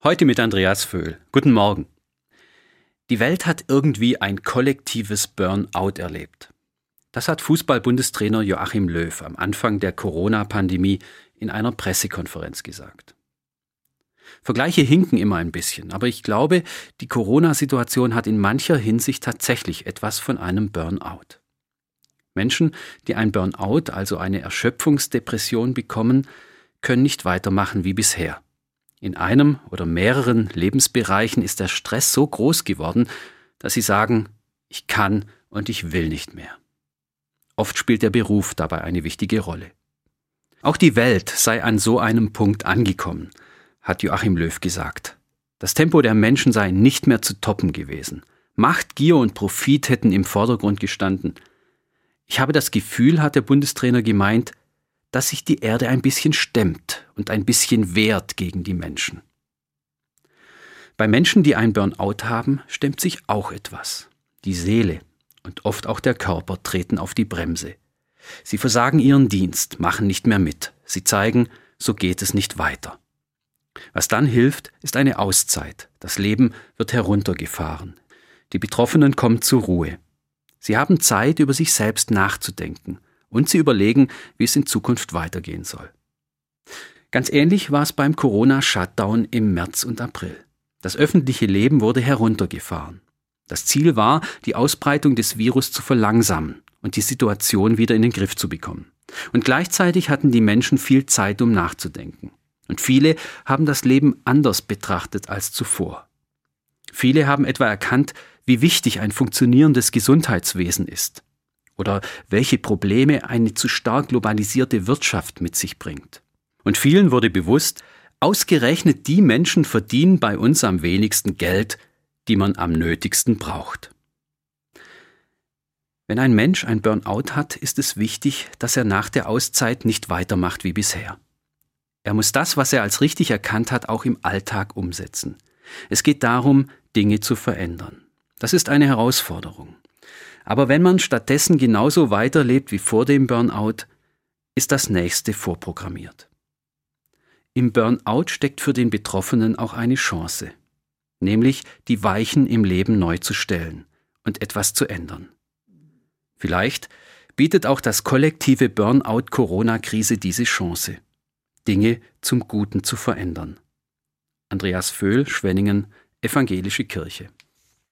Heute mit Andreas Vöhl. Guten Morgen. Die Welt hat irgendwie ein kollektives Burnout erlebt. Das hat Fußball-Bundestrainer Joachim Löw am Anfang der Corona-Pandemie in einer Pressekonferenz gesagt. Vergleiche hinken immer ein bisschen, aber ich glaube, die Corona-Situation hat in mancher Hinsicht tatsächlich etwas von einem Burnout. Menschen, die ein Burnout, also eine Erschöpfungsdepression bekommen, können nicht weitermachen wie bisher. In einem oder mehreren Lebensbereichen ist der Stress so groß geworden, dass sie sagen, ich kann und ich will nicht mehr. Oft spielt der Beruf dabei eine wichtige Rolle. Auch die Welt sei an so einem Punkt angekommen, hat Joachim Löw gesagt. Das Tempo der Menschen sei nicht mehr zu toppen gewesen. Macht, Gier und Profit hätten im Vordergrund gestanden. Ich habe das Gefühl, hat der Bundestrainer gemeint, dass sich die Erde ein bisschen stemmt und ein bisschen wehrt gegen die Menschen. Bei Menschen, die ein Burnout haben, stemmt sich auch etwas. Die Seele und oft auch der Körper treten auf die Bremse. Sie versagen ihren Dienst, machen nicht mehr mit. Sie zeigen, so geht es nicht weiter. Was dann hilft, ist eine Auszeit. Das Leben wird heruntergefahren. Die Betroffenen kommen zur Ruhe. Sie haben Zeit, über sich selbst nachzudenken. Und sie überlegen, wie es in Zukunft weitergehen soll. Ganz ähnlich war es beim Corona-Shutdown im März und April. Das öffentliche Leben wurde heruntergefahren. Das Ziel war, die Ausbreitung des Virus zu verlangsamen und die Situation wieder in den Griff zu bekommen. Und gleichzeitig hatten die Menschen viel Zeit, um nachzudenken. Und viele haben das Leben anders betrachtet als zuvor. Viele haben etwa erkannt, wie wichtig ein funktionierendes Gesundheitswesen ist. Oder welche Probleme eine zu stark globalisierte Wirtschaft mit sich bringt. Und vielen wurde bewusst, ausgerechnet die Menschen verdienen bei uns am wenigsten Geld, die man am nötigsten braucht. Wenn ein Mensch ein Burnout hat, ist es wichtig, dass er nach der Auszeit nicht weitermacht wie bisher. Er muss das, was er als richtig erkannt hat, auch im Alltag umsetzen. Es geht darum, Dinge zu verändern. Das ist eine Herausforderung. Aber wenn man stattdessen genauso weiterlebt wie vor dem Burnout, ist das Nächste vorprogrammiert. Im Burnout steckt für den Betroffenen auch eine Chance, nämlich die Weichen im Leben neu zu stellen und etwas zu ändern. Vielleicht bietet auch das kollektive Burnout-Corona-Krise diese Chance, Dinge zum Guten zu verändern. Andreas Vöhl, Schwenningen, Evangelische Kirche.